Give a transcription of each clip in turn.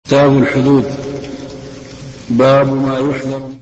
كتاب الحدود. باب ما يحذر.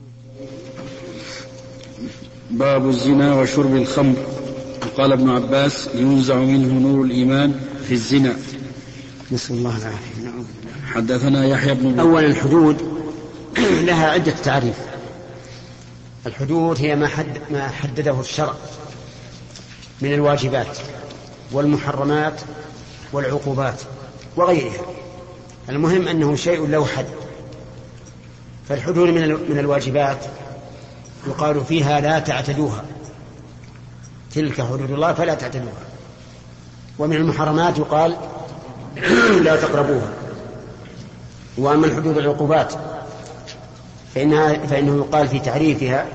باب الزنا وشرب الخمر. قال ابن عباس: ينزع منه نور الإيمان في الزنا. نسأل الله العافية. حدثنا يحيى بن أولا الحدود لها عدة تعريف. الحدود هي ما حدده الشرع من الواجبات والمحرمات والعقوبات وغيرها. المهم أنه شيء له حد. فالحدود من الواجبات يقال فيها لا تعتدوها، تلك حدود الله فلا تعتدوها. ومن المحرمات يقال لا تقربوها. وأما الحدود العقوبات فإنه يقال في تعريفها: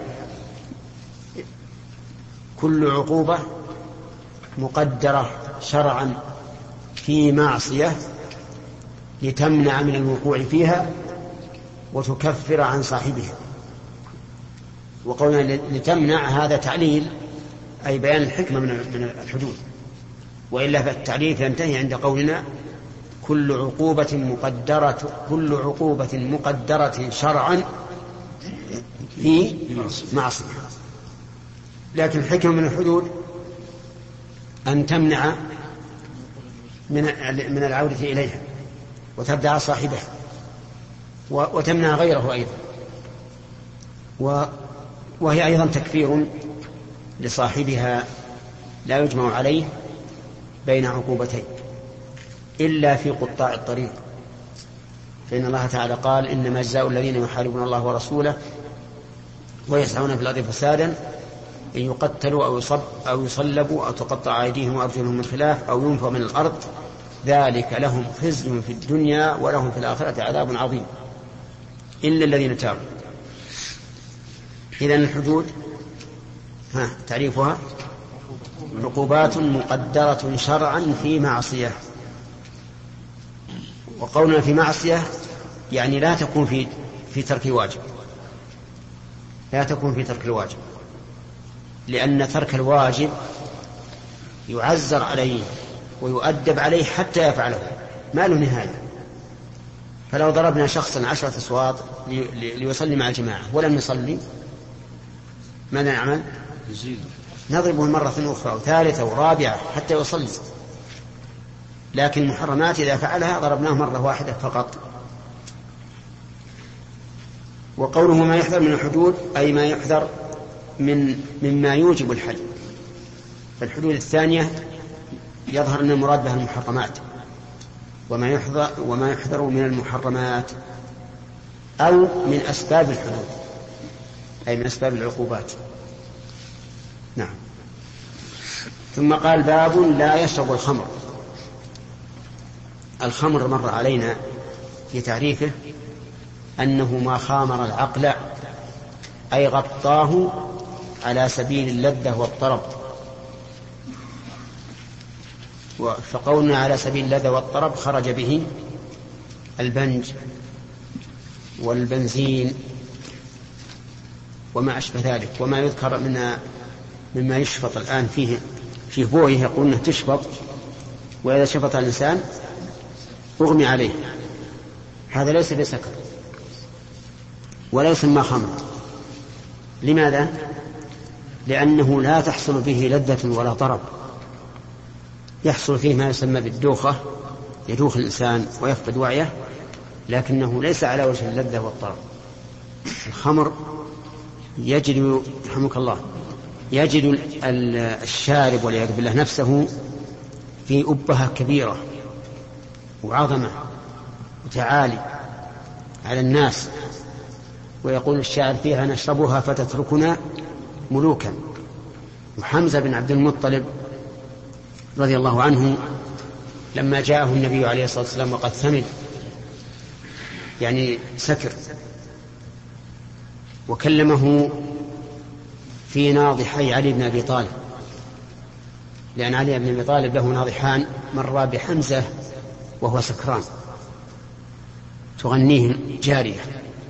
كل عقوبة مقدرة شرعا في معصية لتمنع من الوقوع فيها وتكفر عن صاحبها. وقولنا لتمنع هذا تعليل، أي بيان الحكمة من الحدود، وإلا فالتعليل ينتهي عند قولنا كل عقوبة مقدرة شرعا في معصية. لكن الحكمة من الحدود أن تمنع من العودة إليها وتبدأ صاحبها وتمنع غيره أيضا، وهي أيضا تكفير لصاحبها لا يجمع عليه بين عقوبتين إلا في قطاع الطريق. فإن الله تعالى قال: إنما جزاء الذين يحاربون الله ورسوله ويسعون في الأرض فسادا أن يقتلوا أو يصلبوا أو تقطع أيديهم وأرجلهم من خلاف أو ينفوا من الأرض، ذلك لهم خزي في الدنيا ولهم في الآخرة عذاب عظيم إلا الذين تابوا. إذن الحدود تعريفها: عقوبات مقدرة شرعا في معصية. وقولنا في معصية يعني لا تكون في ترك الواجب، لا تكون في ترك الواجب، لأن ترك الواجب يعزر عليه ويؤدب عليه حتى يفعله، ما له نهاية. فلو ضربنا شخصا 10 أصوات ليصلي مع الجماعة ولم يصلي، ماذا نعمل؟ نضربه مرة أخرى وثالثة ورابعة حتى يصلي. لكن المحرمات إذا فعلها ضربناه مرة واحدة فقط. وقوله ما يحذر من الحدود أي ما يحذر مما يوجب الحد. فالحدود الثانية يظهر أن المراد بها المحرمات، وما يحذر من المحرمات أو من أسباب الحدود، أي من أسباب العقوبات. نعم. ثم قال: باب لا يشرب الخمر. الخمر مر علينا في تعريفه أنه ما خامر العقل، أي غطاه على سبيل اللذة والطرب. فقولنا على سبيل اللذة والطرب خرج به البنج والبنزين وما أشبه ذلك، وما يذكر مما يشفط الآن فيه بويه يقول أنه تشفط، وإذا شفط الإنسان أغمي عليه. هذا ليس بسكر ولا يسمى خمر. لماذا؟ لأنه لا تحصل به لذة ولا طرب. يحصل فيه ما يسمى بالدوخة، يدوخ الإنسان ويفقد وعيه، لكنه ليس على وجه اللذة والطرب. الخمر يجد رحمك الله الشارب والعياذ بالله نفسه في أبهة كبيرة وعظمة وتعالي على الناس، ويقول الشاعر فيها: نشربها فتتركنا ملوكا. وحمزة بن عبد المطلب رضي الله عنه لما جاءه النبي عليه الصلاة والسلام وقد ثمن، يعني سكر، وكلمه في ناضحي علي بن أبي طالب، لأن علي بن أبي طالب له ناضحان، مرة بحمزة وهو سكران تغنيه جارية،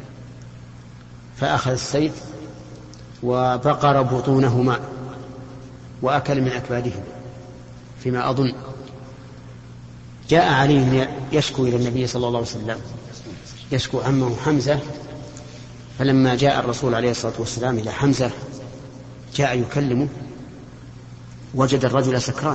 فأخذ السيف وبقر بطونهما وأكل من أكبادهما، فيما أظن جاء علي يشكو إلى النبي صلى الله عليه وسلم، يشكو عمه حمزة، فلما جاء الرسول عليه الصلاة والسلام إلى حمزة جاء يكلمه وجد الرجل سكران،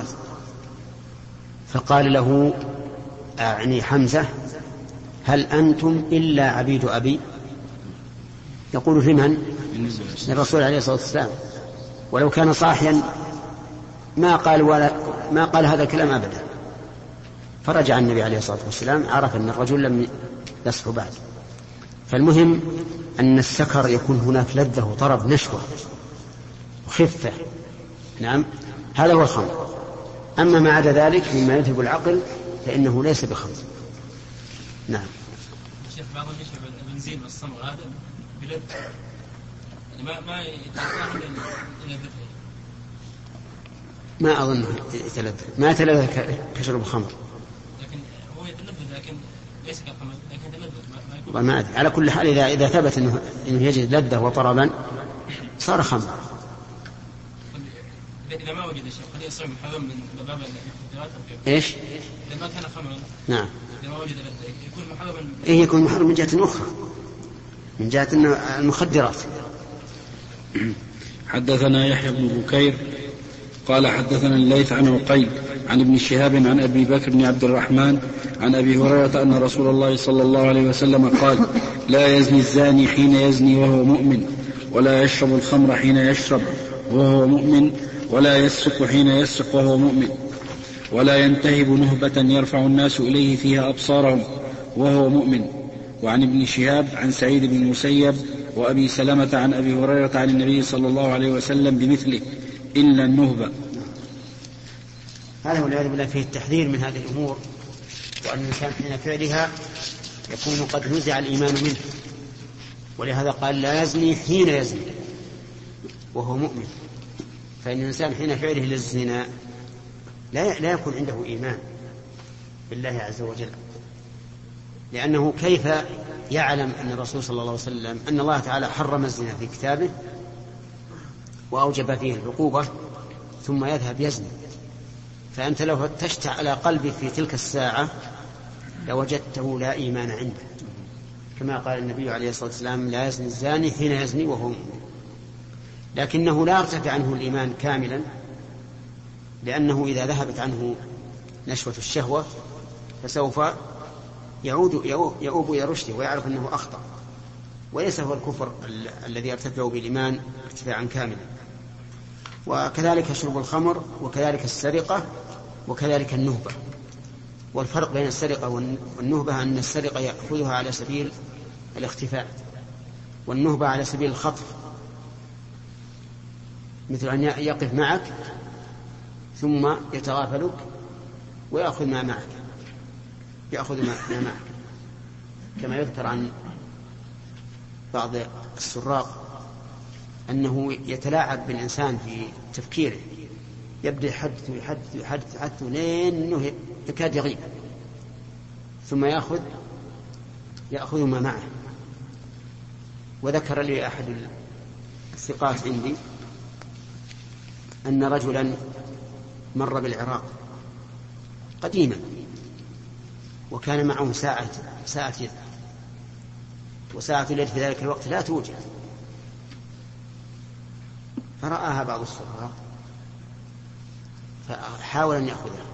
فقال له يعني حمزة: هل أنتم إلا عبيد أبي؟ يقول لمن؟ للرسول عليه الصلاة والسلام. ولو كان صاحيا ما قال هذا الكلام أبدا. فرجع النبي عليه الصلاة والسلام، عرف أن الرجل لم يصحو بعد. فالمهم أن السكر يكون هناك لذة وطرب، نشوة وخفة. نعم، هذا هو الخمر. أما ما عدا ذلك مما يذهب العقل فإنه ليس بخمر. نعم. شيخ بعضهم يشرب البنزين والصمغ هذا بلذة، ما يتعرض إلى ذبه. ما أظن يتلذذ، ما يتلذذ كشرب الخمر. لكن هو يتلذذ لكن ليس كالخمر، لكن يتلذذ والله ما أدري. على كل حال إذا ثبت أنه يجد لذة وطربا صار خمر. إذا ما وجد شيء قد يصير محرم من باب الاختيارات. إيش؟ إذا ما كان خمرا. نعم. إذا ما وجد لذة يكون محرما. إيه، يكون محرم من جهة أخرى، من جهة المخدرات. حدثنا يحيى بن بكير قال حدثنا الليث عن عقيل عن ابن شهاب عن أبي بكر بن عبد الرحمن عن أبي هريرة أن رسول الله صلى الله عليه وسلم قال: لا يزني الزاني حين يزني وهو مؤمن، ولا يشرب الخمر حين يشرب وهو مؤمن، ولا يسرق حين يسرق وهو مؤمن، ولا ينتهب نهبة يرفع الناس إليه فيها أبصارهم وهو مؤمن. وعن ابن شهاب عن سعيد بن المسيب وأبي سلمة عن أبي هريرة عن النبي صلى الله عليه وسلم بمثله إلا النهبة. هذا والعياذ بالله فيه التحذير من هذه الأمور، وأن الإنسان حين فعلها يكون قد نزع الإيمان منه. ولهذا قال: لا يزني حين يزني وهو مؤمن. فإن الإنسان حين فعله للزنا لا يكون عنده إيمان بالله عز وجل، لأنه كيف يعلم أن الرسول صلى الله عليه وسلم أن الله تعالى حرم الزنا في كتابه وأوجب فيه العقوبة ثم يذهب يزني؟ فأنت لو فتشت على قلبك في تلك الساعة لوجدته لا إيمان عنده، كما قال النبي عليه الصلاة والسلام: لا يزني الزاني حين يزني وهو مؤمن. لكنه لا يرتفع عنه الإيمان كاملا، لأنه إذا ذهبت عنه نشوة الشهوة فسوف يؤوب إلى رشده ويعرف أنه أخطأ، وليس هو الكفر الذي يرتفع بالإيمان ارتفاعا كاملا. وكذلك شرب الخمر، وكذلك السرقة، وكذلك النهبة. والفرق بين السرقة والنهبة أن السرقة يأخذها على سبيل الاختفاء، والنهبة على سبيل الخطف، مثل أن يقف معك ثم يتغافلك ويأخذ ما معك، كما يذكر عن بعض السراق أنه يتلاعب بالإنسان في تفكيره، يبدأ يحدث لين أنه يكاد يغيب، ثم يأخذ ما معه. وذكر لي أحد الثقات عندي أن رجلا مر بالعراق قديما وكان معه ساعة يد، وساعة اليد في ذلك الوقت لا توجد، فرآها بعض السراق فحاول أن يأخذها،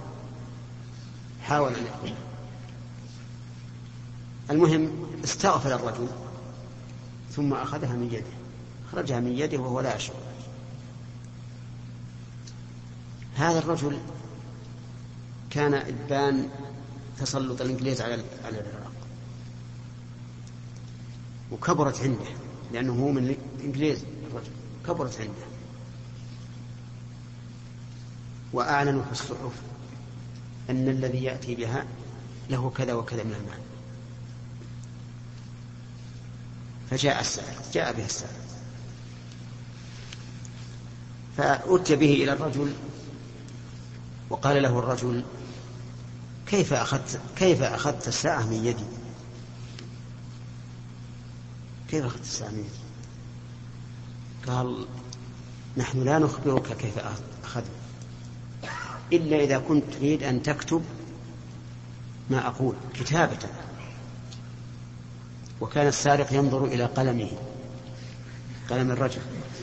المهم استغفل الرجل ثم أخذها من يده، أخرجها من يده وهو لا يشعر. هذا الرجل كان إبان تسلط الإنجليز على العراق، وكبرت عنده لأنه هو من الإنجليز، الرجل كبرت عنده، وأعلنوا في الصحف أن الذي يأتي بها له كذا وكذا من المال. جاء بها السائل فأتي به إلى الرجل، وقال له الرجل: كيف أخذت الساعة من يدي؟ كيف أخذت الساعة من يدي؟ قال: نحن لا نخبرك كيف أخذت، إلا إذا كنت تريد أن تكتب ما أقول كتابة. وكان السارق ينظر إلى قلمه، قلم الرجل،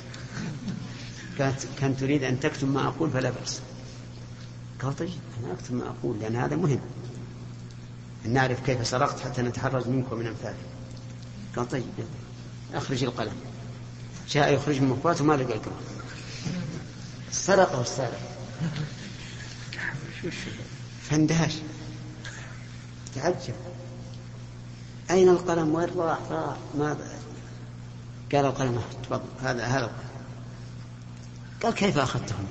كان تريد أن تكتب ما أقول فلا بأس. قال طيب أنا أكتب ما أقول لأن هذا مهم أن نعرف كيف سرقت حتى نتحرز منك ومن أمثالك. قال طيب أخرج القلم. جاء يخرج من مخباته ما لقى القلم، سرقه السارق فاندهش تعجب، أين القلم وين راح؟ ما قال القلم تفضل هذا القلم. قال كيف أخذتهم؟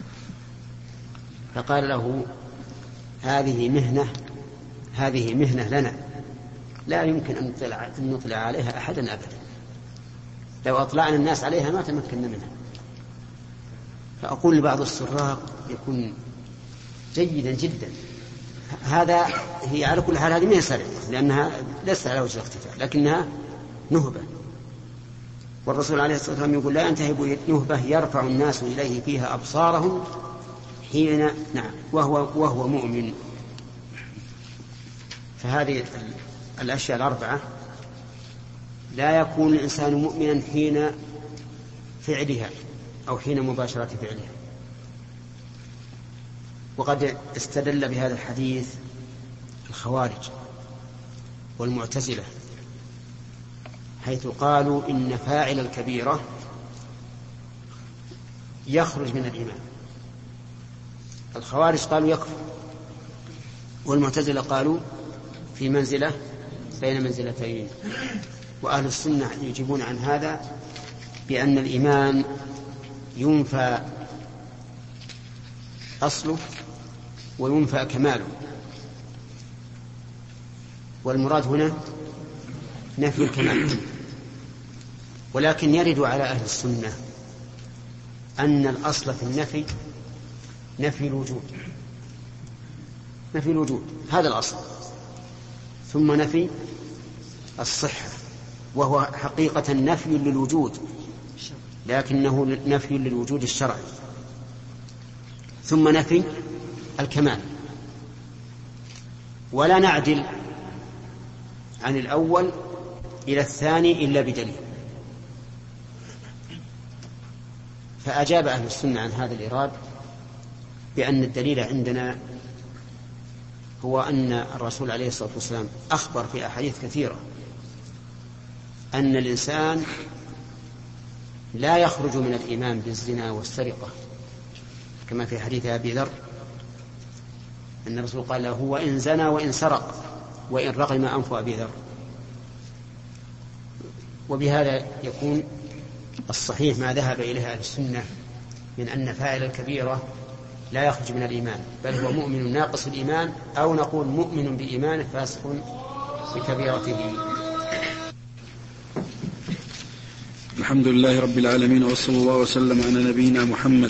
فقال له هذه مهنة لنا لا يمكن أن نطلع عليها أحدا أبدا، لو أطلعنا الناس عليها ما تمكننا منها. فأقول لبعض السراق يكون جيدا جدا، هذا هي على كل حال هذه ما هي سرقة لأنها ليست على وجه الاختفاء لكنها نهبة، والرسول عليه الصلاة والسلام يقول لا ينتهب نهبة يرفع الناس إليه فيها أبصارهم حين وهو مؤمن. فهذه الأشياء الأربعة لا يكون الإنسان مؤمنا حين فعلها أو حين مباشرة فعلها. وقد استدل بهذا الحديث الخوارج والمعتزلة حيث قالوا إن فاعل الكبيرة يخرج من الإيمان. الخوارج قالوا يكفر، والمعتزلة قالوا في منزلة بين منزلتين. وأهل السنة يجيبون عن هذا بأن الإيمان ينفى أصله وينفى كماله، والمراد هنا نفي الكمال. ولكن يرد على أهل السنة أن الأصل في النفي نفي الوجود، هذا الأصل، ثم نفي الصحة وهو حقيقة نفي للوجود لكنه نفي للوجود الشرعي، ثم نفي الكمال. ولا نعدل عن الأول إلى الثاني إلا بدليل. فأجاب أهل السنة عن هذا الإراد بأن الدليل عندنا هو أن الرسول عليه الصلاة والسلام أخبر في أحاديث كثيرة أن الإنسان لا يخرج من الإيمان بالزنا والسرقة، كما في حديث أبي ذر أن الرسول قال له وإن زنى وإن سرق وإن رغم أنف أبي ذر. وبهذا يكون الصحيح ما ذهب إليه أهل السنة من أن فاعل الكبيرة لا يخرج من الإيمان بل هو مؤمن ناقص الإيمان، أو نقول مؤمن بإيمانه فاسق بكبيرته. الحمد لله رب العالمين، وصلى الله وسلم على نبينا محمد.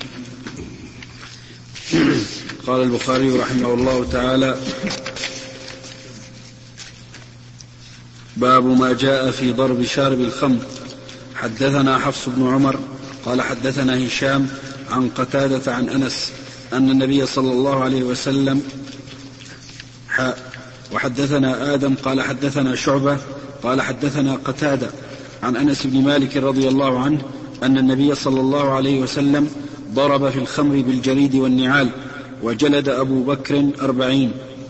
قال البخاري رحمه الله تعالى: باب ما جاء في ضرب شارب الخمر. حدثنا حفص بن عمر قال حدثنا هشام عن قتادة عن أنس أن النبي صلى الله عليه وسلم وحدثنا آدم قال حدثنا شعبة قال حدثنا قتادة عن أنس بن مالك رضي الله عنه أن النبي صلى الله عليه وسلم ضرب في الخمر بالجريد والنعال وجلد أبو بكر 40.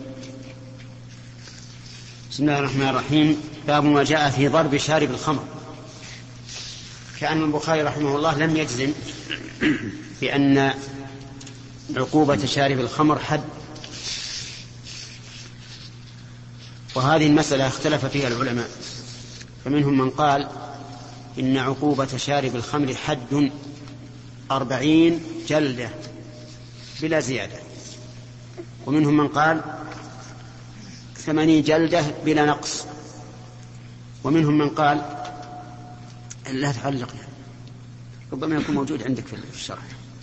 بسم الله الرحمن الرحيم. باب ما جاء في ضرب شارب الخمر. كأن البخاري رحمه الله لم يجزم بأن عقوبة شارب الخمر حد، وهذه المسألة اختلف فيها العلماء، فمنهم من قال إن عقوبة شارب الخمر حد 40 جلدة بلا زيادة، ومنهم من قال 80 جلدة بلا نقص، ومنهم من قال لا تعلق يعني. ربما يكون موجود عندك في الشرح.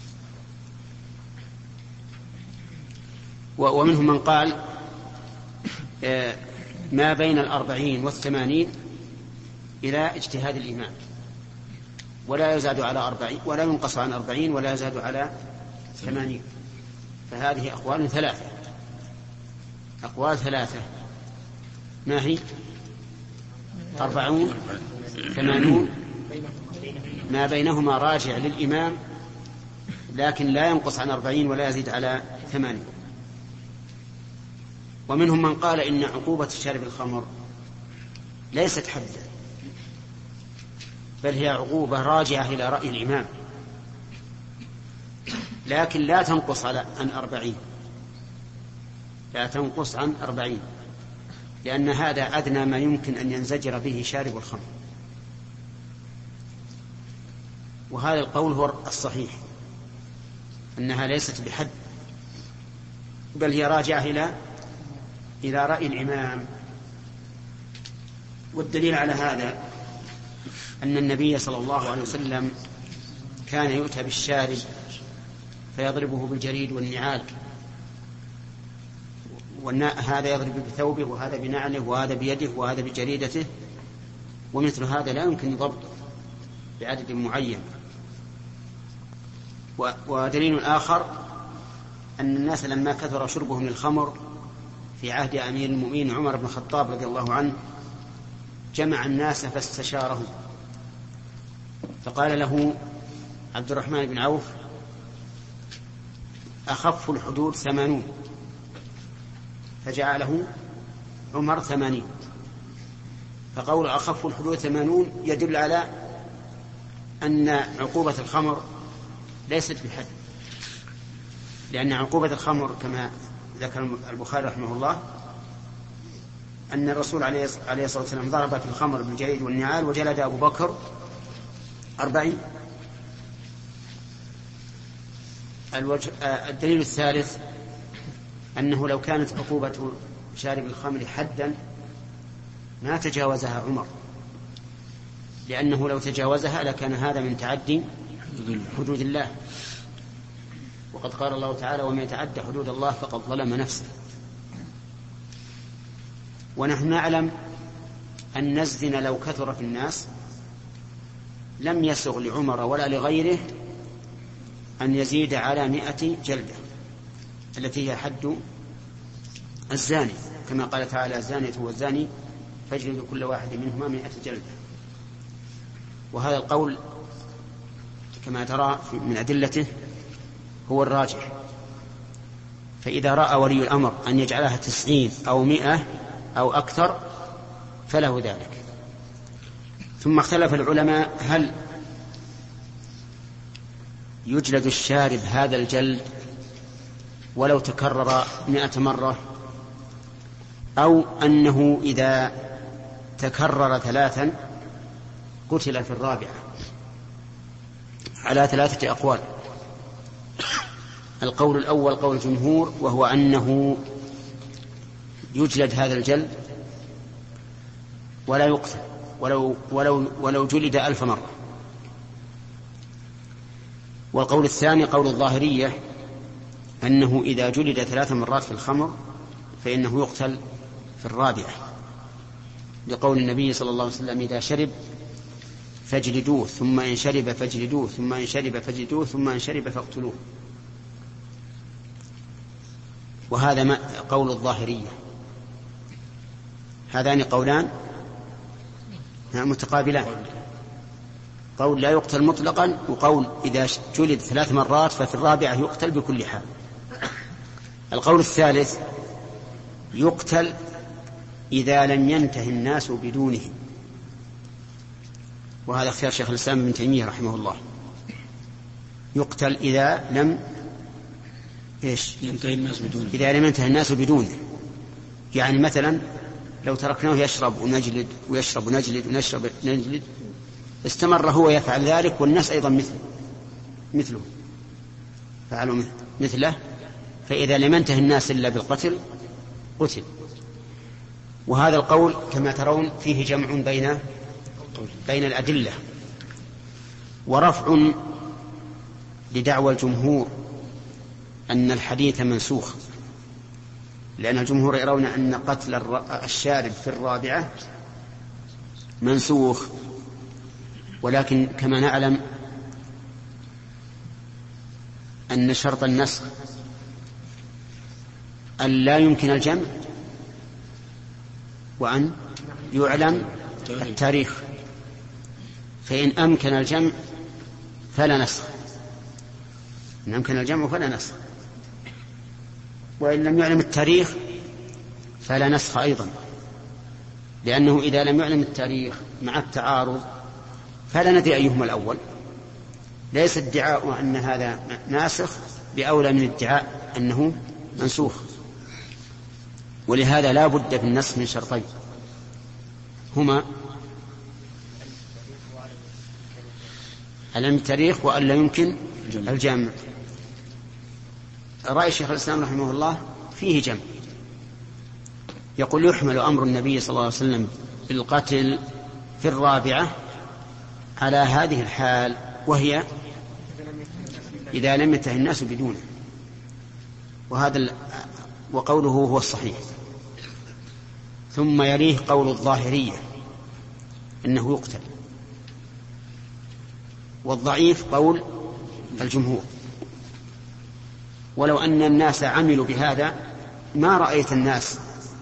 ومنهم من قال ما بين 40 و80 إلى اجتهاد الإمام، ولا يزاد على 40 ولا ينقص عن 40 ولا يزاد على 80. فهذه أقوال ثلاثة. أقوال ثلاثة. ما هي؟ 40 80. ما بينهما راجع للإمام، لكن لا ينقص عن 40 ولا يزيد على 80. ومنهم من قال إن عقوبة شارب الخمر ليست حدا، بل هي عقوبة راجعة إلى رأي الإمام، لكن لا تنقص عن 40، لا تنقص عن 40، لأن هذا أدنى ما يمكن أن ينزجر به شارب الخمر. وهذا القول هو الصحيح، أنها ليست بحد، بل هي راجعة إلى رأي الإمام. والدليل على هذا أن النبي صلى الله عليه وسلم كان يؤتى بالشارب فيضربه بالجريد والنعال، هذا يضرب بثوبه وهذا بنعله وهذا بيده وهذا بجريدته، ومثل هذا لا يمكن ضبطه بعدد معين. ودليل آخر أن الناس لما كثر شربهم للخمر في عهد أمير المؤمنين عمر بن الخطاب رضي الله عنه، جمع الناس فاستشارهم، فقال له عبد الرحمن بن عوف: أخف الحدود 80. فجعله عمر 80. فقول أخف الحدود 80 يدل على أن عقوبة الخمر ليست بحد، لأن عقوبة الخمر كما ذكر البخاري رحمه الله أن الرسول عليه الصلاة والسلام ضرب في الخمر بالجريد والنعال وجلد أبو بكر 40. الدليل الثالث أنه لو كانت عقوبة شارب الخمر حدا ما تجاوزها عمر، لأنه لو تجاوزها لكان هذا من تعدي حدود الله، وقد قال الله تعالى: ومن يتعدى حدود الله فقد ظلم نفسه. ونحن نعلم أن الزنا لو كثر في الناس لم يسغ لعمر ولا لغيره أن يزيد على 100 جلدة التي هي حد الزاني، كما قال تعالى: الزانية والزاني فاجلدوا كل واحد منهما 100 جلدة. وهذا القول كما ترى من أدلته هو الراجح. فإذا رأى ولي الأمر أن يجعلها 90 أو 100 أو أكثر فله ذلك. ثم اختلف العلماء هل يجلد الشارب هذا الجلد ولو تكرر 100 مرة، أو أنه إذا تكرر 3 قتل في الرابعة، على 3 أقوال. القول الأول قول الجمهور، وهو أنه يجلد هذا الجلد ولا يقتل ولو جلد 1000 مرة. والقول الثاني قول الظاهرية، أنه إذا جلد 3 مرات في الخمر فإنه يقتل في الرابعة، لقول النبي صلى الله عليه وسلم: إذا شرب فاجلدوه، ثم إن شرب فاجلدوه، ثم إن شرب فاجلدوه، ثم إن شرب فاقتلوه. وهذا ما قول الظاهرية. هذان قولان متقابلان، قول لا يقتل مطلقا، وقول إذا جلد 3 مرات ففي الرابعة يقتل بكل حال. القول الثالث يقتل إذا لم ينتهي الناس بدونه، وهذا اختيار شيخ الإسلام ابن تيمية رحمه الله. يقتل إذا لم ينتهي الناس بدونه، إذا لم ينتهي الناس بدونه. يعني مثلا لو تركناه يشرب ونجلد ويشرب ونجلد ونشرب ونجلد، استمر هو يفعل ذلك والناس أيضا مثله فعلوا مثله، فإذا لم ينتهي الناس إلا بالقتل قتل. وهذا القول كما ترون فيه جمع بين الأدلة، ورفع لدعوى الجمهور أن الحديث منسوخ، لأن الجمهور يرون أن قتل الشارب في الرابعة منسوخ. ولكن كما نعلم أن شرط النسخ أن لا يمكن الجمع وأن يعلم التاريخ، فإن أمكن الجمع فلا نسخ، إن أمكن الجمع فلا نسخ، وإن لم يعلم التاريخ فلا نسخ أيضا، لأنه إذا لم يعلم التاريخ مع التعارض فلا ندري أيهما الأول. ليس ادعاء أن هذا ناسخ بأولى من ادعاء أنه منسوخ، ولهذا لا بد في النسخ من شرطين هما علم التاريخ وأن لا يمكن الجمع. رأي شيخ الإسلام رحمه الله فيه جمع، يقول يحمل أمر النبي صلى الله عليه وسلم بالقتل في الرابعة على هذه الحال، وهي إذا لم ينتهي الناس بدونه، وقوله هو الصحيح. ثم يليه قول الظاهرية إنه يقتل، والضعيف قول الجمهور. ولو أن الناس عملوا بهذا ما رأيت الناس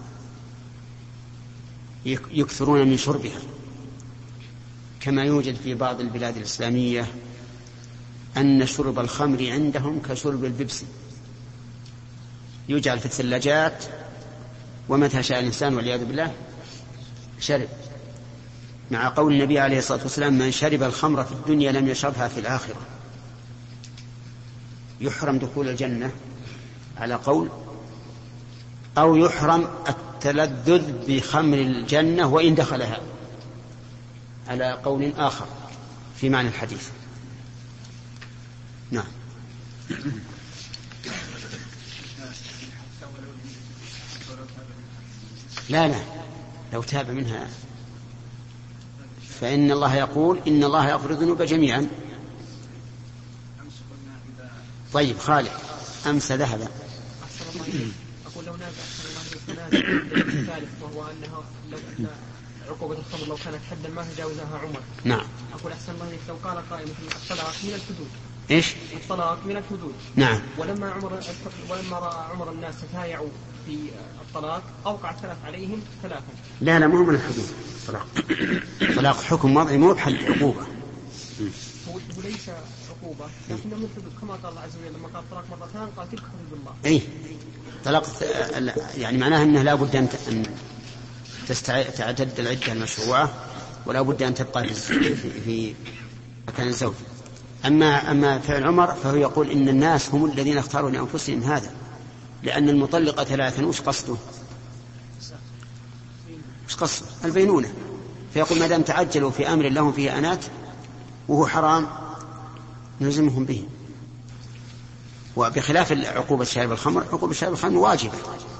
يكثرون من شربها، كما يوجد في بعض البلاد الإسلامية أن شرب الخمر عندهم كشرب البيبسي، يجعل في الثلاجات ومتى شاء الإنسان والعياذ بالله شرب، مع قول النبي عليه الصلاة والسلام من شرب الخمر في الدنيا لم يشربها في الآخرة. يحرم دخول الجنة على قول، أو يحرم التلذذ بخمر الجنة وإن دخلها على قول آخر في معنى الحديث. نعم. لا لو تاب منها فإن الله يقول إن الله يغفر الذنوب جميعا. طيب خالد أمس ذهب. أقول لو نازع الثالث وهو أنها لو أن عقوبة الخمر لو كانت حدا ما تجاوزها عمر. نعم. أقول أحسن الله لو قال قائل الطلاق من الحدود. إيش؟ الطلاق من الحدود. نعم. ولما رأى عمر الناس تتايعوا في الطلاق أوقع الثلاث عليهم ثلاثا. لا مو من الحدود. طلاق حكم وضعي مو بحد عقوبة. وليس عقوبة لكنه من الحدود، كما قال الله عز وجل لما قال طلاق مرتان قال تلك حدود الله. إيه طلاق يعني معناه أنه لا بد أن تعتد العدة المشروعة، ولا بد أن تبقى في مكان الزوج. أما فعل عمر فهو يقول إن الناس هم الذين اختاروا لأنفسهم هذا، لأن المطلقة ثلاثا وش قصده؟ البينونة. فيقول ما دام تعجلوا في أمر لهم فيه أنات وهو حرام نلزمهم به. وبخلاف عقوبة شارب الخمر، عقوبة شارب الخمر واجبة.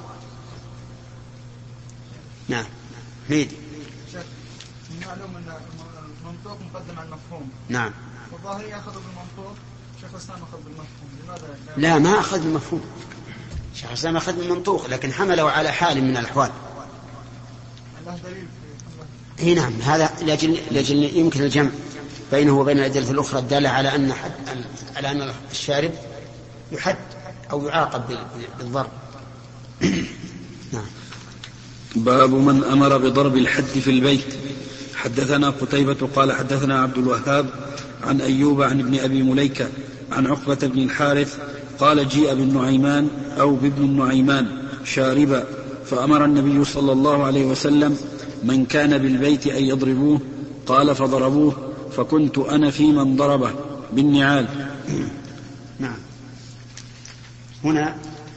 نعم. ميدي. معلوم أن المنطوق مقدم على المفهوم. نعم. والظاهر يأخذ بالمنطوق، شيخ الإسلام أخذ بالمفهوم. لماذا؟ لا ما أخذ بالمفهوم، شيخ الإسلام أخذ بالمنطوق لكن حمله على حال من الأحوال. الله دليل. إيه نعم. هذا لأجل يمكن الجمع بينه وبين الأدلة الأخرى الدالة على أن الشارب يحد أو يعاقب بالضرب. نعم. باب من أمر بضرب الحد في البيت. حدثنا قتيبة قال حدثنا عبد الوهاب عن أيوب عن ابن أبي مليكة عن عقبة بن الحارث قال جيء بالنعيمان أو بابن النعيمان شاربا، فأمر النبي صلى الله عليه وسلم من كان بالبيت أن يضربوه، قال فضربوه، فكنت أنا في من ضربه بالنعال. نعم. هنا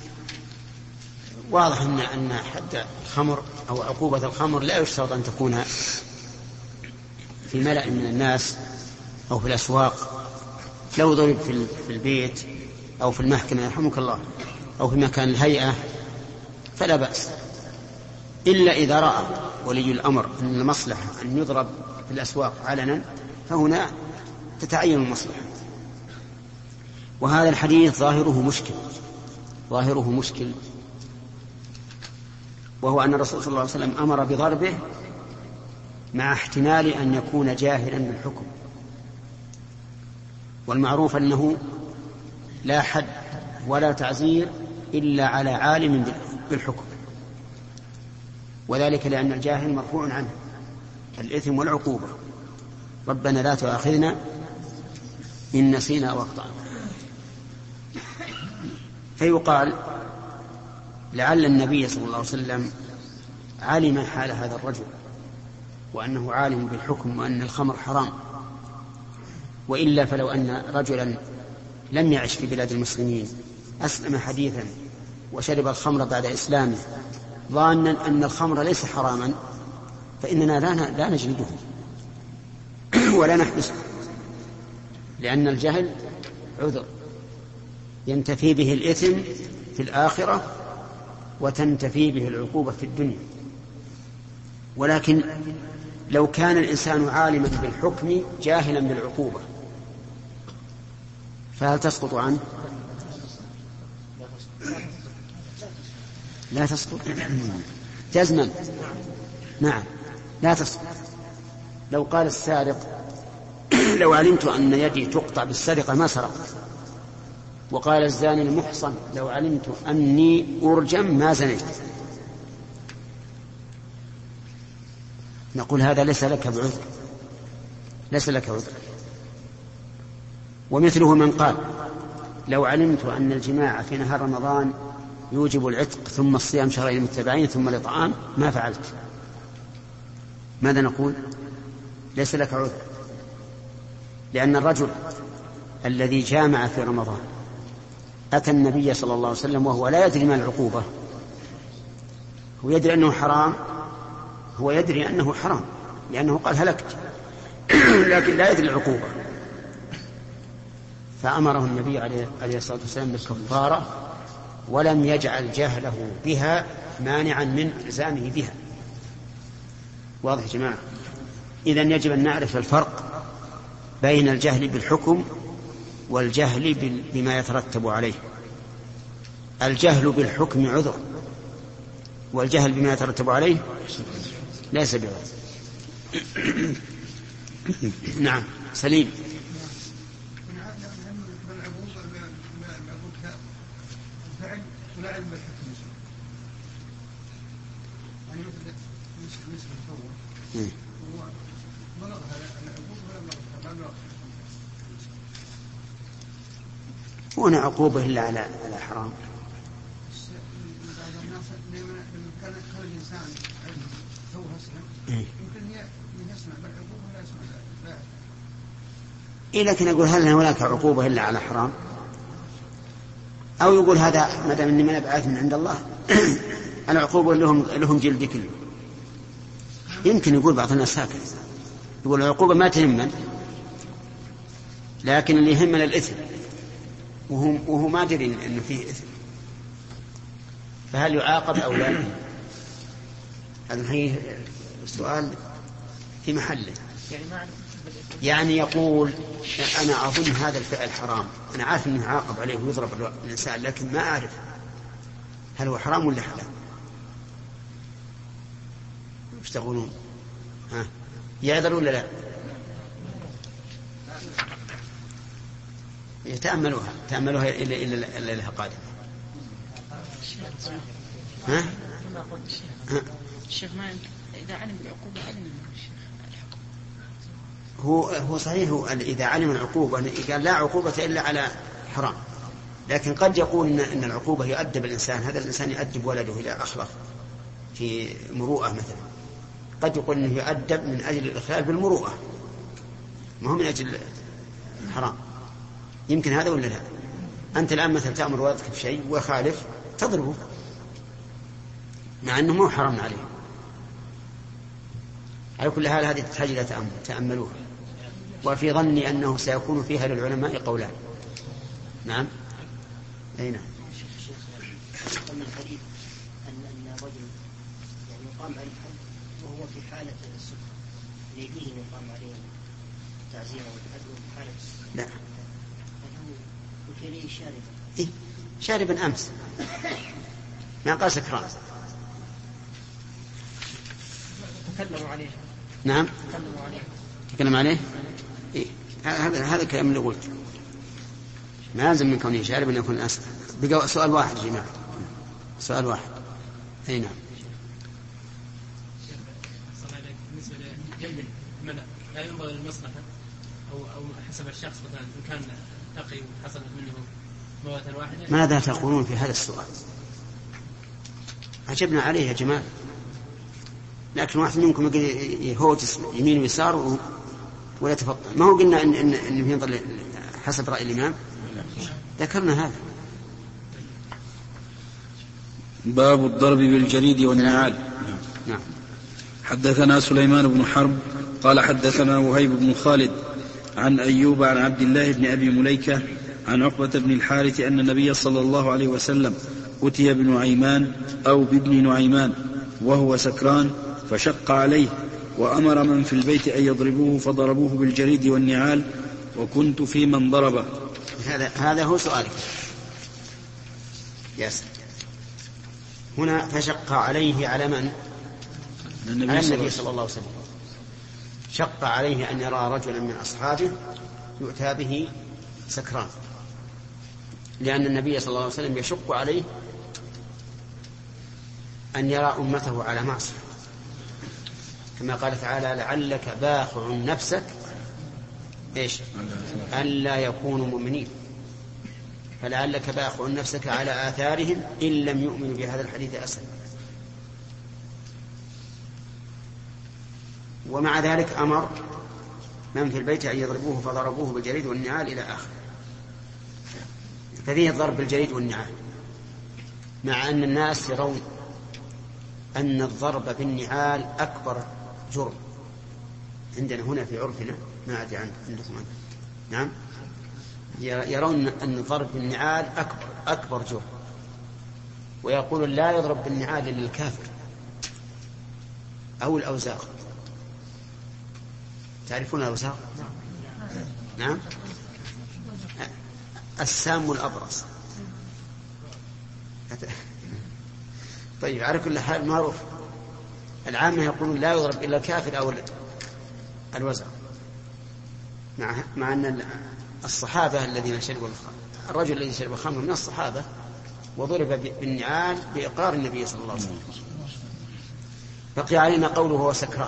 واضح أن حد الخمر أو عقوبة الخمر لا يشترط أن تكون في ملأ من الناس أو في الأسواق. لو ضرب في البيت أو في المحكمة يرحمك الله أو في مكان الهيئة فلا بأس، إلا إذا رأى ولي الأمر أن المصلحة أن يضرب في الأسواق علنا فهنا تتعين المصلحة. وهذا الحديث ظاهره مشكل، وهو أن الرسول صلى الله عليه وسلم أمر بضربه مع احتمال أن يكون جاهلا بالحكم، والمعروف أنه لا حد ولا تعزير إلا على عالم بالحكم. وذلك لأن الجاهل مرفوع عنه الإثم والعقوبة. ربنا لا تؤاخذنا إن نسينا أو أخطأنا. فيقال لعل النبي صلى الله عليه وسلم علم حال هذا الرجل وأنه عالم بالحكم وأن الخمر حرام، وإلا فلو أن رجلا لم يعش في بلاد المسلمين أسلم حديثا وشرب الخمر بعد إسلامه ظانا أن الخمر ليس حراما فإننا لا نجلده ولا نحبسه، لأن الجهل عذر ينتفي به الإثم في الآخرة وتنتفي به العقوبة في الدنيا. ولكن لو كان الإنسان عالما بالحكم جاهلا بالعقوبة فهل تسقط عنه؟ لا تسقط جزما. نعم لا تسقط. لو قال السارق لو علمت أن يدي تقطع بالسرقة ما سرقت، وقال الزاني المحصن لو علمت أني أرجم ما زنيت، نقول هذا ليس لك بعذر، ليس لك عذر. ومثله من قال لو علمت أن الجماع في نهار رمضان يوجب العتق ثم الصيام شهرين متبعين ثم الإطعام ما فعلت، ماذا نقول؟ ليس لك عذر، لأن الرجل الذي جامع في رمضان أتى النبي صلى الله عليه وسلم وهو لا يدري ما العقوبة، هو يدري أنه حرام، هو يدري أنه حرام لأنه قال هلكت لكن لا يدري العقوبة، فأمره النبي عليه الصلاة والسلام بالكفارة ولم يجعل جهله بها مانعا من إلزامه بها. واضح يا جماعة؟ إذن يجب أن نعرف الفرق بين الجهل بالحكم والجهل بما يترتب عليه. الجهل بالحكم عذر، والجهل بما يترتب عليه ليس بعذر. نعم سليم. هنا عقوبة إلا على حرام. لكن أقول هل هناك عقوبة إلا على حرام؟ أو يقول هذا ما دام إني من أبعث من عند الله العقوبة لهم جلد كله. يمكن يقول بعض الناس هكذا، يقول العقوبة ما تهمنا لكن اللي يهمنا الإثم، وهو ما دري أنه فيه إثم، فهل يعاقب أو لا؟ هذا هي السؤال في محله. يعني يقول أنا أظن هذا الفعل حرام، أنا عارف أنه يعاقب عليه ويضرب الإنسان لكن ما أعرف هل هو حرام ولا حلال. وش تقولون؟ يعذر ولا لا؟ تأملوها إلا لها قادمة. الشيخ ما إذا علم بالعقوبة علم هو صحيح إذا علم العقوبة قال لا عقوبة إلا على حرام، لكن قد يقول إن العقوبة يؤدب الإنسان، هذا الإنسان يؤدب ولده إلى أخلاق في مروءة مثلا، قد يقول إنه يؤدب من أجل الإخلال بالمروءة ما هو من أجل حرام. يمكن هذا ولا لا؟ أنت الآن مثلا تأمر ولدك بشيء وخالف تضربه مع أنه مو حرام عليه. على كل حال هذه تحتاج إلى تأملوها، وفي ظني أنه سيكون فيها للعلماء قولان. نعم أي نعم. من الحديث أن الرجل يعني يقام عليه الحد وهو في حالة السكر يجوز أن يقام عليه تعزيره والحد في حالة السكر؟ لا. وكليه شاربا. إيه شاربا أمس ما قال سكران. تكلموا عليه. نعم تكلموا عليه. تكلم عليه. إيه هذا الكلام اللي قلت ما يلزم من كونه شارب أن يكون أسكر. بقى سؤال واحد يا جماعة، سؤال واحد. أي نعم. جلد منع لا ينبغي للمصلحة أو حسب الشخص مثلا إن كان تقي وحصلت منه موتة واحدة. ماذا تقولون في هذا السؤال؟ عجبنا عليه يا جماعة، لكن واحد منكم يهوجس يمين ويسار ولا يتفضل. ما هو قلنا إنه ينظر حسب رأي الإمام؟ ذكرنا هذا. باب الضرب بالجريد والنعال. نعم. حدثنا سليمان بن حرب قال حدثنا وهيب بن خالد عن أيوب عن عبد الله بن أبي مليكة عن عقبة بن الحارث أن النبي صلى الله عليه وسلم أتي بنعيمان أو بابن نعيمان وهو سكران فشق عليه وأمر من في البيت أن يضربوه فضربوه بالجريد والنعال وكنت في من ضربه. هذا هو سؤالك. هنا فشق عليه على من؟ على النبي صلى الله عليه وسلم. شق عليه أن يرى رجلا من أصحابه يؤتى به سكران، لأن النبي صلى الله عليه وسلم يشق عليه أن يرى أمته على معصية، كما قال تعالى لعلك باخع نفسك ألا يكونوا مؤمنين، فلعلك باخع نفسك على آثارهم إن لم يؤمنوا بهذا الحديث أسفا. ومع ذلك أمر من في البيت أن يضربوه فضربوه بالجريد والنعال إلى آخر. ففيه الضرب بالجريد والنعال، مع أن الناس يرون أن الضرب بالنعال أكبر جرم عندنا هنا في عرفنا، ما أدري عندكم أنت. نعم، يرون أن الضرب بالنعال أكبر جرم، ويقولون لا يضرب بالنعال إلا الكافر أو الأوزاق. تعرفون الأوزاق؟ نعم، السام الأبرص. طيب، على كل حال معروف العامة يقولون لا يضرب إلا الكافر أو الوزغ، مع أن الصحابة الذين شربوا الرجل الذي شرب الخمر من الصحابة وضرب بالنعال بإقرار النبي صلى الله عليه وسلم. بقي علينا قوله هو سكران،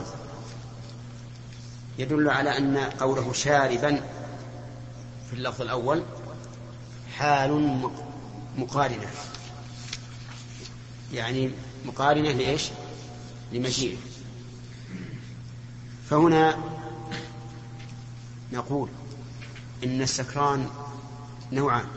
يدل على أن قوله شاربا في اللفظ الأول حال مقارنة، يعني مقارنة لإيش؟ لمجيئه. فهنا نقول إن السكران نوعان: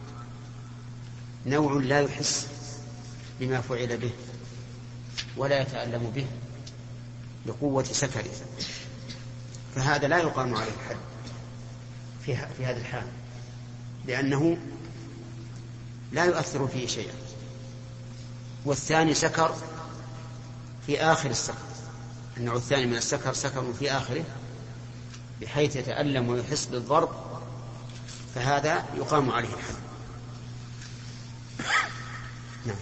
نوع لا يحس بما فعل به ولا يتألم به لقوة سكره، فهذا لا يقام عليه الحد في هذا الحال، لأنه لا يؤثر فيه شيئا. والثاني سكر في آخر السكر، النوع الثاني من السكر سكر في آخره بحيث يتألم ويحس بالضرب، فهذا يقام عليه الحد. نعم.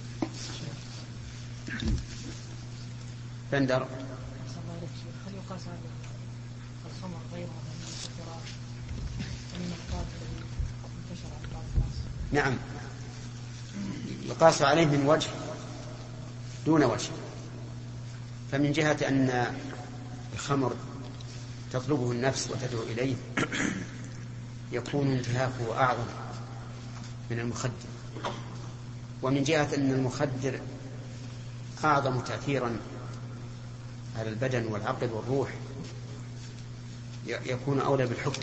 بندر. هل يقاس على الخمر غيره من المسكرات من النقاط التي انتشر عند بعض الناس؟ نعم، يقاس عليه من وجه دون وجه. فمن جهة أن الخمر تطلبه النفس وتدعو إليه يكون انتهاكه أعظم من المخدر، ومن جهة أن المخدر أعظم تأثيرا على البدن والعقل والروح يكون أولى بالحكم.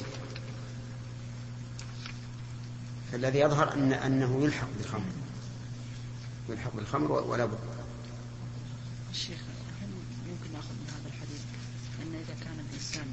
فالذي يظهر أنه يلحق بالخمر ولا بد. الشيخ، هل يمكن نأخذ من هذا الحديث أن إذا كان الإنسان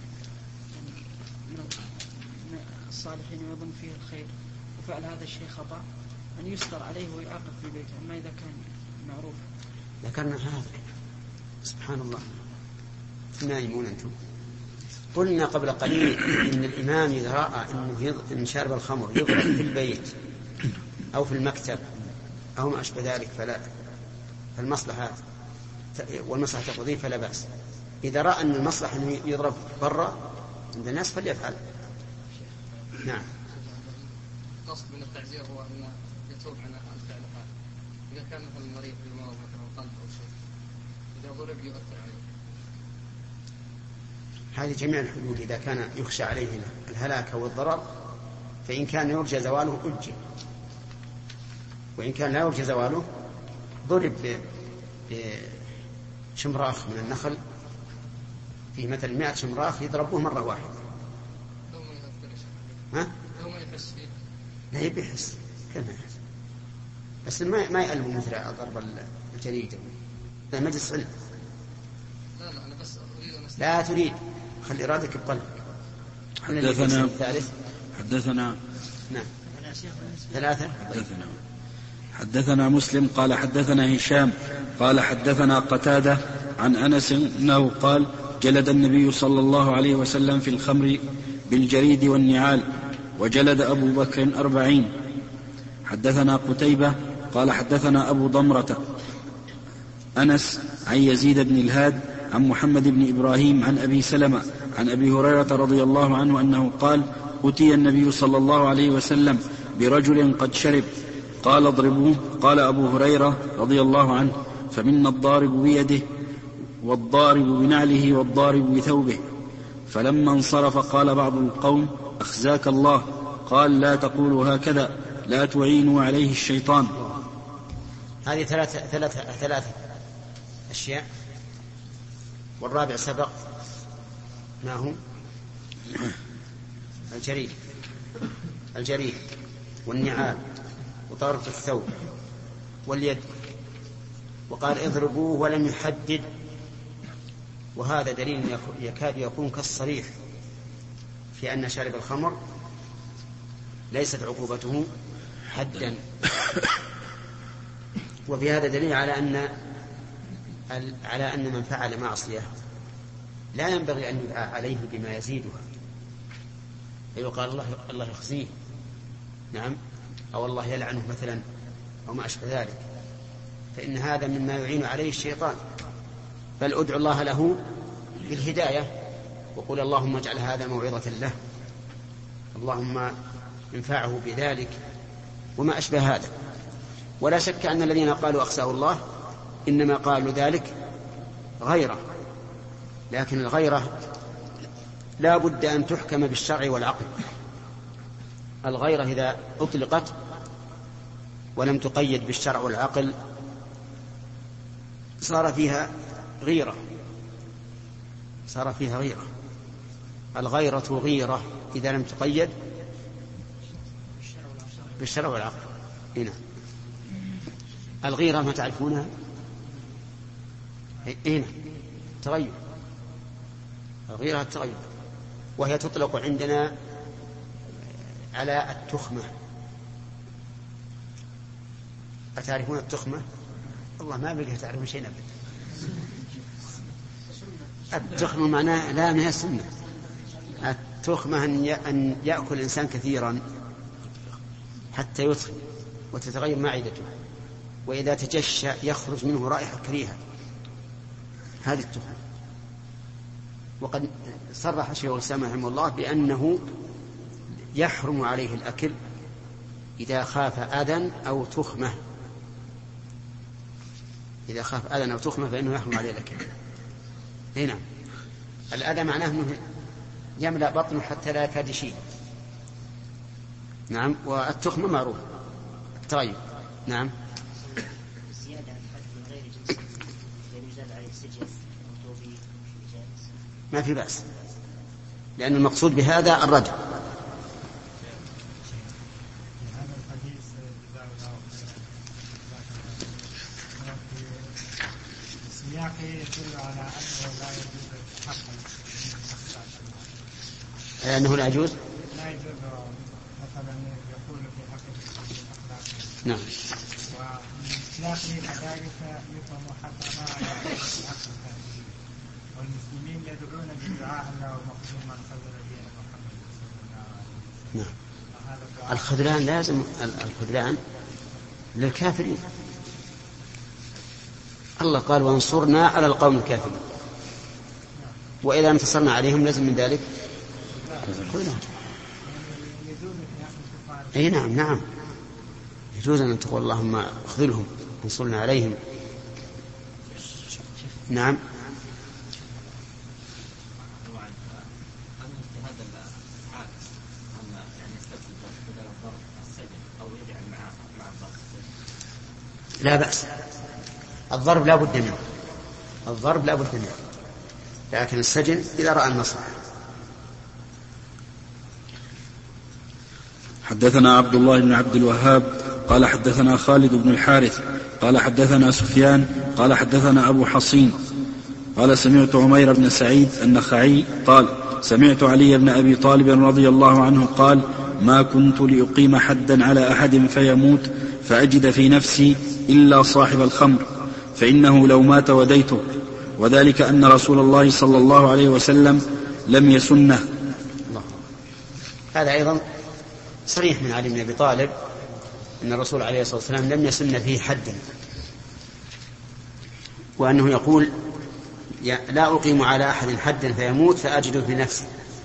من الصالحين ويظن فيه الخير وفعل هذا الشيء خطأ أن يسطر عليه ويعاقب في بيته، أما إذا كان معروف؟ ذكرنا هذا. سبحان الله، نايمون أنتم. قلنا قبل قليل إن الإمام إذا رأى إن شارب الخمر يضرب في البيت أو في المكتب أو ما أشبه ذلك فالمصلحة والمصلحة تقضيه فلا بأس. إذا رأى أن المصلحة أنه يضرب برا عند الناس فليفعل. نعم. القصد من التعزير هو أنه يتوب عن فعل هذا. إذا كان مثلا مريض بالمرض مثلا قلب أو شيء، إذا ضرب يؤثر عليه. هذه جميع الحدود إذا كان يخشى عليه الهلاك أو الضرر فإن كان يرجى زواله أجل، وإن كان لا يرجى زواله ضرب بشمراخ من النخل، في مثل 100 شمراخ يضربوه مرة واحدة. ها؟ لا يبي يحس كيف يحس؟ بس ما يألم مثل ضرب الجريد. لا مجلس علم. لا أنا بس أريد أن لا تريد، خلي إرادك بقلبك. حدثنا نعم 3. حدثنا مسلم قال حدثنا هشام قال حدثنا قتادة عن أنس أنه قال جلد النبي صلى الله عليه وسلم في الخمر بالجريد والنعال، وجلد أبو بكر 40. حدثنا قتيبة قال حدثنا أبو ضمرة أنس عن يزيد بن الهاد عن محمد بن إبراهيم عن أبي سلمة عن أبي هريرة رضي الله عنه أنه قال أتي النبي صلى الله عليه وسلم برجل قد شرب قال اضربوه. قال أبو هريرة رضي الله عنه فمنا الضارب بيده والضارب بنعله والضارب بثوبه. فلما انصرف قال بعض القوم أخزاك الله. قال لا تقولوا هكذا، لا تعينوا عليه الشيطان. هذه ثلاثة أشياء، والرابع سبق. ما هو؟ الجريد والنعال وطرف الثوب واليد. وقال اضربوه ولم يحدد، وهذا دليل يكاد يكون كالصريح في أن شارب الخمر ليست عقوبته حدا. وفي هذا دليل على أن من فعل معصية لا ينبغي أن يدعى عليه بما يزيدها، فيقال الله يخزيه، نعم، أو الله يلعنه مثلا أو ما أشبه ذلك، فإن هذا مما يعين عليه الشيطان. بل ادعو الله له بالهداية وقل اللهم اجعل هذا موعظة له، اللهم انفعه بذلك وما أشبه هذا. ولا شك أن الذين قالوا أخزاه الله إنما قالوا ذلك غيرة، لكن الغيرة لا بد أن تحكم بالشرع والعقل. الغيرة إذا أطلقت ولم تقيد بالشرع والعقل صار فيها غيرة. الغيرة غيرة إذا لم تقيد بالشرع والعقل. هنا الغيرة ما تعرفونها؟ هنا تغير، الغيرة التغير، وهي تطلق عندنا على التخمة. أتعرفون التخمة؟ الله ما بقى تعرفون شيء أبدا. التخمة معناها لا من السنة. التخمة أن يأكل الإنسان كثيرا حتى يتخن وتتغير معدته، وإذا تجشى يخرج منه رائحة كريهة، هذه التخمة. وقد صرح شيخ الإسلام رحمه الله بأنه يحرم عليه الأكل إذا خاف أذى أو تخمة. إذا خاف أذى أو تخمة فإنه يحرم عليه الأكل. هنا الأذى معناه أنه يملأ بطنه حتى لا يكاد يشيل. نعم. والتخمة معروف التغير. نعم. الزيادة عن حد من غير جنس يزاد عليه السجن أو توبيخ جائز، ما في بأس، لأن المقصود بهذا الردع. أنه لا يجوز. لا يجوز مثلا يقول في حق الأخلاق. نعم. وإطلاقه كذلك يفهم حتى ما يقول في حق الكافرين، والمسلمين يدعون بالدعاء الله مخزوم من خذل دين محمد صلى الله عليه وسلم. نعم. الخذلان لازم، الخذلان للكافرين. الله قال وانصرنا على القوم الكافرين، وإذا انتصرنا عليهم لازم من ذلك أي نعم. نعم يجوز أن تقول اللهم اخذلهم وانصرنا عليهم. نعم. بعد هل مثل هذا الحال أن يعني يستبدل بدل الضرب السجن أو يجعل مع الضرب السجن؟ لا بأس، الضرب لا بد منه، الضرب لا بد منه، لكن السجن إذا رأى المصلحة. حدثنا عبد الله بن عبد الوهاب قال حدثنا خالد بن الحارث قال حدثنا سفيان قال حدثنا أبو حصين قال سمعت عمير بن سعيد النخعي قال سمعت علي بن أبي طالب رضي الله عنه قال ما كنت لأقيم حدا على أحد فيموت فأجد في نفسي إلا صاحب الخمر فإنه لو مات وديته، وذلك أن رسول الله صلى الله عليه وسلم لم يسنه. هذا أيضا صريح من علي بن أبي طالب أن الرسول عليه الصلاة والسلام لم يسن فيه حدا، وأنه يقول لا أقيم على أحد حدا فيموت فأجد في نفسي،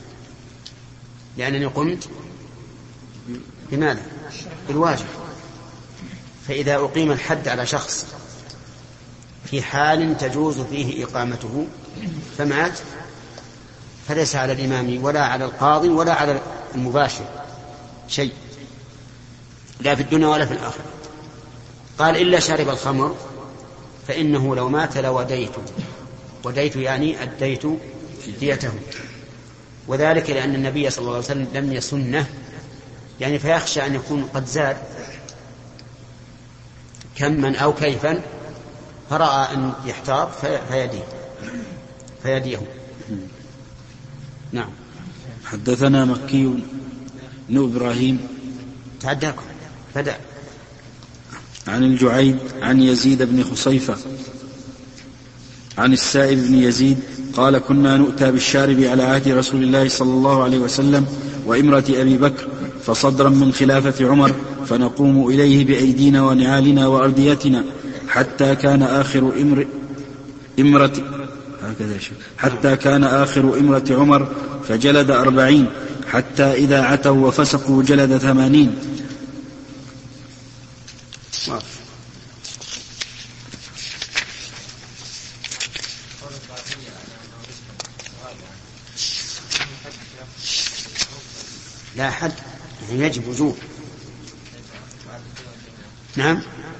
لأنني قمت بماذا؟ بالواجب. فإذا أقيم الحد على شخص في حال تجوز فيه إقامته فمات فليس على الإمام ولا على القاضي ولا على المباشر شيء، لا في الدنيا ولا في الآخرة. قال إلا شارب الخمر فإنه لو مات لوديته، وديت يعني أديت ديته، وذلك لأن النبي صلى الله عليه وسلم لم يسنه، يعني فيخشى أن يكون قد زاد كما أو كيفا فرأى أن يحتاط فيديه. نعم. حدثنا مكي بن إبراهيم تعداكم بدأ عن الجعيد عن يزيد بن خصيفة عن السائب بن يزيد قال كنا نؤتى بالشارب على عهد رسول الله صلى الله عليه وسلم وإمرة أبي بكر فصدرا من خلافة عمر فنقوم إليه بأيدينا ونعالنا وأرديتنا حتى كان آخر إمرة عمر فجلد 40 حتى إذا عتوا وفسقوا جلد 80. لا حد يعني يجب وجوب. نعم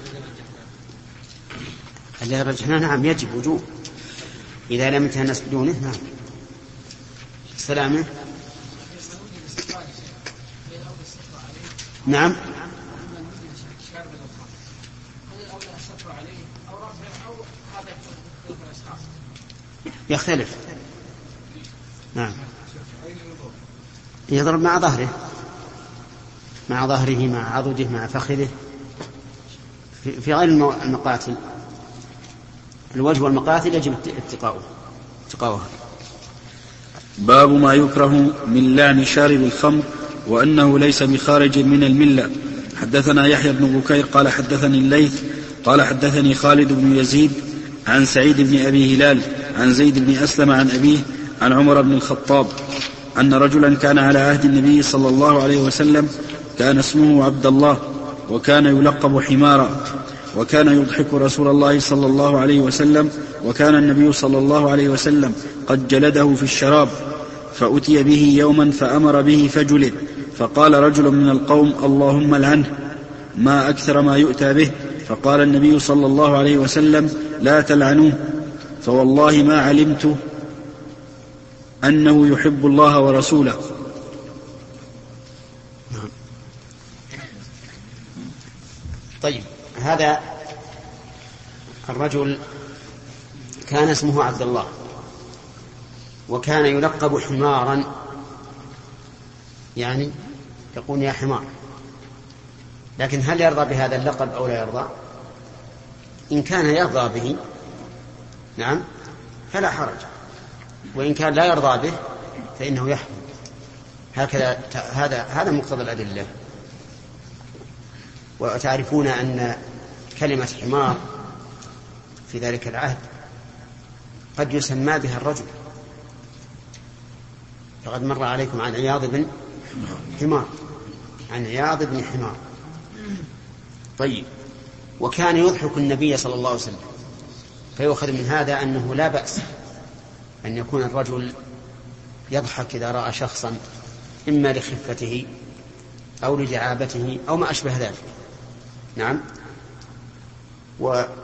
اللي رجحنا نعم يجب وجوب إذا لم يتهنس بدونه. نعم السلامة. نعم يختلف. نعم يضرب مع ظهره مع عضده مع فخذه في غير المقاتل. الوجه والمقاتل يجب اتقاؤها. باب ما يكره من لعن شارب الخمر وأنه ليس بخارج من الملة. حدثنا يحيى بن بكير قال حدثني الليث قال حدثني خالد بن يزيد عن سعيد بن أبي هلال عن زيد بن أسلم عن أبيه عن عمر بن الخطاب أن رجلا كان على عهد النبي صلى الله عليه وسلم كان اسمه عبد الله وكان يلقب حمارا وكان يضحك رسول الله صلى الله عليه وسلم وكان النبي صلى الله عليه وسلم قد جلده في الشراب فأتي به يوما فأمر به فجلد فقال رجل من القوم اللهم لعنه ما أكثر ما يؤتى به فقال النبي صلى الله عليه وسلم لا تلعنوه فوالله ما علمت أنه يحب الله ورسوله. طيب هذا الرجل كان اسمه عبد الله وكان يلقب حمارا، يعني يقول يا حمار، لكن هل يرضى بهذا اللقب أو لا يرضى؟ إن كان يرضى به نعم فلا حرج، وإن كان لا يرضى به فإنه يحكم. هكذا هذا مقتضى الأدلة. وتعرفون أن كلمة حمار في ذلك العهد قد يسمى بها الرجل، فقد مر عليكم عن عياض بن حمار، عن عياض بن حمار. طيب وكان يضحك النبي صلى الله عليه وسلم، فيؤخذ من هذا أنه لا بأس أن يكون الرجل يضحك إذا رأى شخصا إما لخفته أو لدعابته أو ما أشبه ذلك. نعم.